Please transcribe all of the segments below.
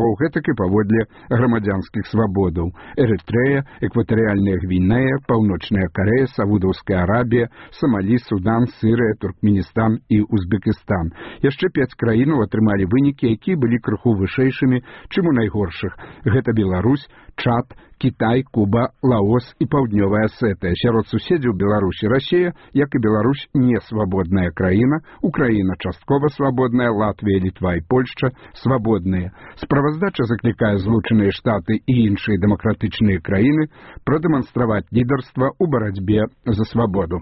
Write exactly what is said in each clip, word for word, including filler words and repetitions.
астравоў, гэтак і паводле грамадзянскіх свабодаў. Эрытрэя, экватарыяльная Гвінея, Паўночная Карэя, Саудаўская Арабія, Самалі, Судан, Сірыя, Туркменістан і Узбекістан. Яшчэ пяць краінаў атрымалі вынікі, якія былі крыху вышэйшымі, чым у найгоршых. Гэта Беларусь, Чад, Кітай, Куба, Лаос і Паўднёвая Асетыя. Сярод суседзяў Беларусі Расія, як і Беларусь, не свабодная краіна, Украіна часткова свабодная, Латвія, Літва і Польшча свабодныя. Справаздача заклікае Злучаныя Штаты і іншыя дэмакратычныя краіны прадэманстраваць лідарства ў барацьбе за свабоду.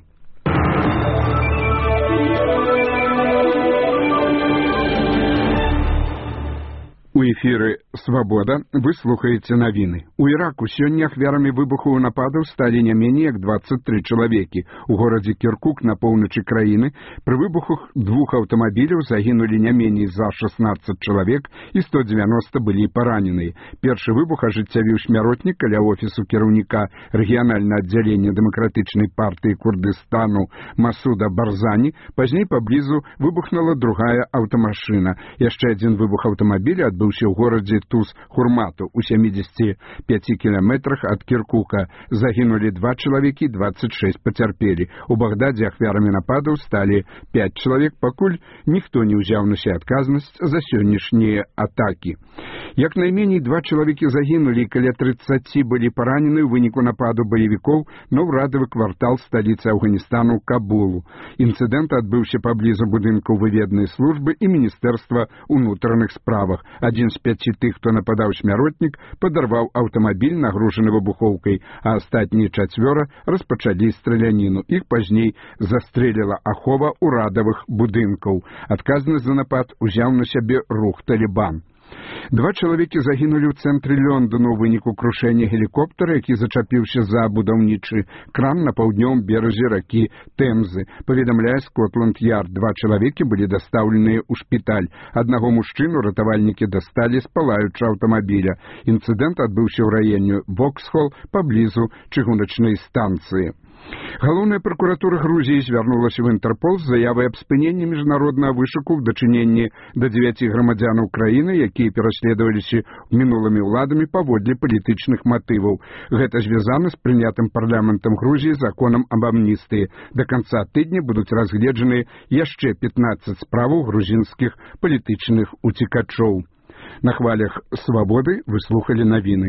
У эфіры «Свабода» вы слухаеце навіны. У Іраку сёння ахвярамі выбуху нападаў сталі не меней як дваццаць тры чалавекі. У горадзе Кіркук на поўначы краіны пры выбухах двух аўтамабіляў загінулі не меней за шаснаццаць чалавек і сто дзевяноста былі параненыя. Першы выбух ажыццявіў смяротнік каля офісу кіраўніка рэгіянальнага аддзялення Дэмакратычнай партыі Курдыстану Масуда Барзані. Пазней паблізу выбухнула другая аўтамашына. Яшчэ адзін выбух аўтамабіля адбыўся ў горадзе Туз-Хурмату у сямідзесяці пяці кіламетрах ад Кіркука. Загінулі два чалавекі, дваццаць шэсць пацярпелі. У Багдадзе ахвярамі нападаў сталі пяць чалавек, пакуль ніхто не ўзяў на сябе адказнасць за сённяшнія атакі. Як найменей два чалавекі загінулі і каля трыццаці былі паранены ў выніку нападу баевікоў на ўрадавы квартал сталіцы Афганістану Кабулу. Інцыдэнт адбыўся паблізу будынкаў выведнай службы і Міністэрства ўнутраных справах. Адзін з пяці тых, хто нападаў смяротнік, падарваў аўтамабіль, нагружаны выбухоўкай, а астатнія чацвёра распачалі страляніну. Іх пазней застрэліла ахова ўрадавых будынкаў. Адказнасць за напад узяў на сябе рух «Талібан». Два чалавекі загінулі ў цэнтры Лондону ў выніку крушэння гелікоптара, які зачапіўся за будаўнічы кран на паўднёвым беразе ракі Тэмзы. Паведамляе Скотланд-Ярд. Два чалавекі былі дастаўленыя ў шпіталь. Аднаго мужчыну ратавальнікі дасталі з палаючага аўтамабіля. Інцыдэнт адбыўся ў раёне Воксхол паблізу чыгуначнай станцыі. Галоўная пракуратура Грузіі звярнулася ў Інтэрпол з заявай аб спыненні міжнароднага вышуку ў дачыненні да дзевяці грамадзянаў краіны, якія пераследаваліся мінулымі ўладамі паводле палітычных матываў. Гэта звязана з прынятым парламентам Грузіі законам аб амністыі. Да канца тыдня будуць разгледжаныя яшчэ пятнаццаць справаў грузінскіх палітычных уцекачоў. На хвалях «Свабоды» вы слухалі навіны.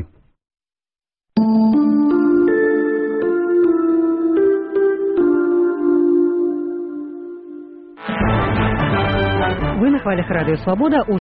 Вы на хвалях радио «Свобода».